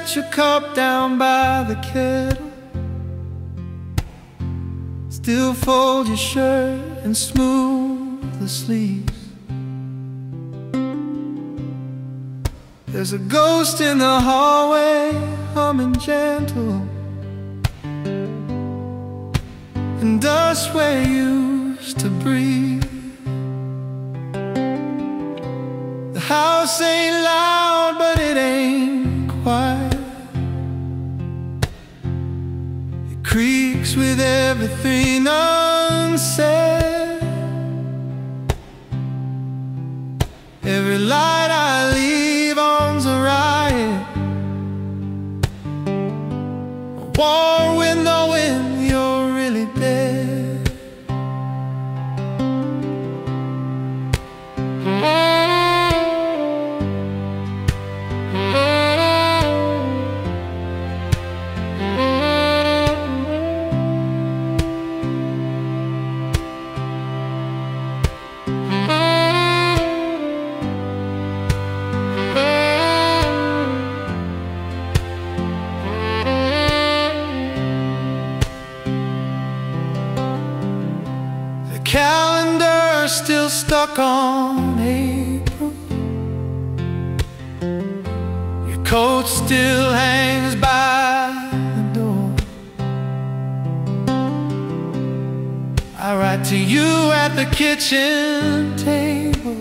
set your cup down by the kettle, still fold your shirt and smooth the sleeves. There's a ghost in the hallway, humming gentle, and dust where you used to breathe. The house ain't loud, but it ain't quiet. It creaks with everything unsaid. Every light I leave on's a riot, a war with knowing you're really dead. Calendar still stuck on April. Your coat still hangs by the door. I write to you at the kitchen table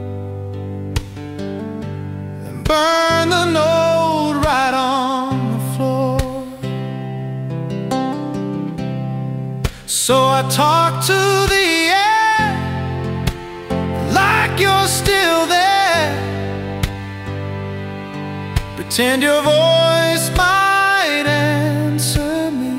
and burn the note right on the floor. So I talk to the you're still there. Pretend your voice might answer me.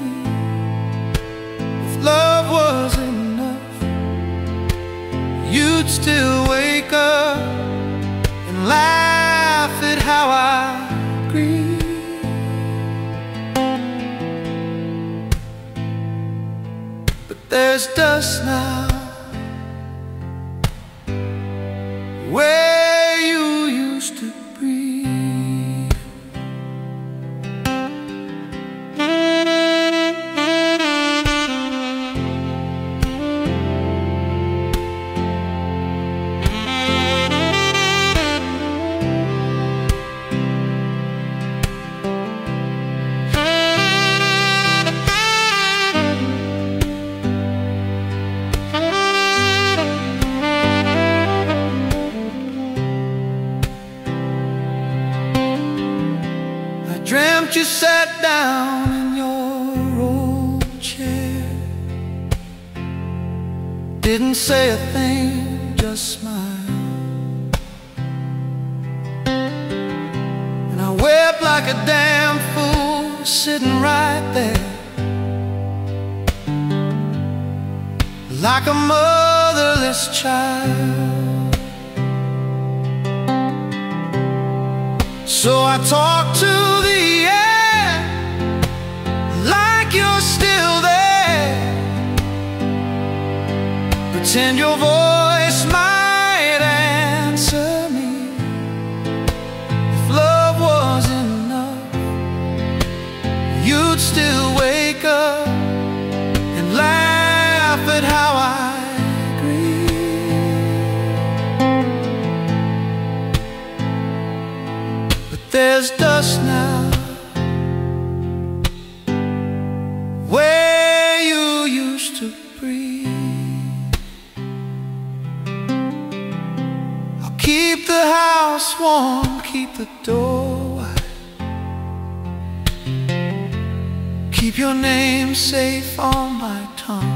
If love was enough, you'd still wake up and laugh at how I grieve. But there's dust now where you used to breathe. Dreamt you sat down in your old chair, didn't say a thing, just smiled. And I wept like a damn fool, sitting right there, like a motherless child. So I talk to the air like you're still there. Pretend your voice might answer me. If love was enough, you'd still wake up and laugh at how I grieve. But there's dust now where you used to breathe. I'll keep the house warm, keep the door wide, keep your name safe on my tongue.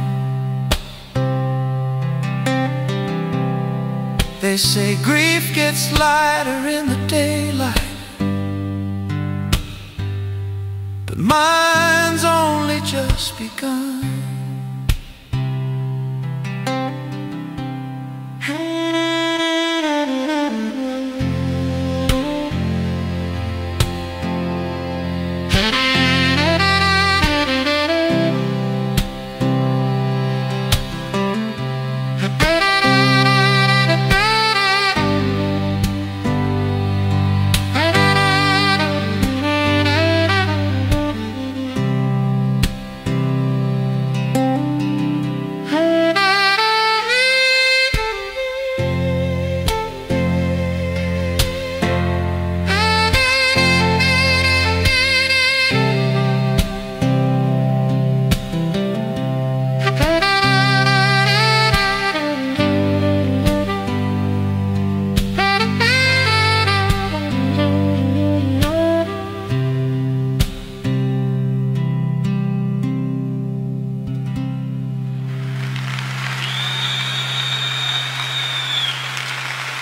They say grief gets lighter in the daylight, but mine's only just begun.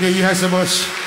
Thank you guys so much.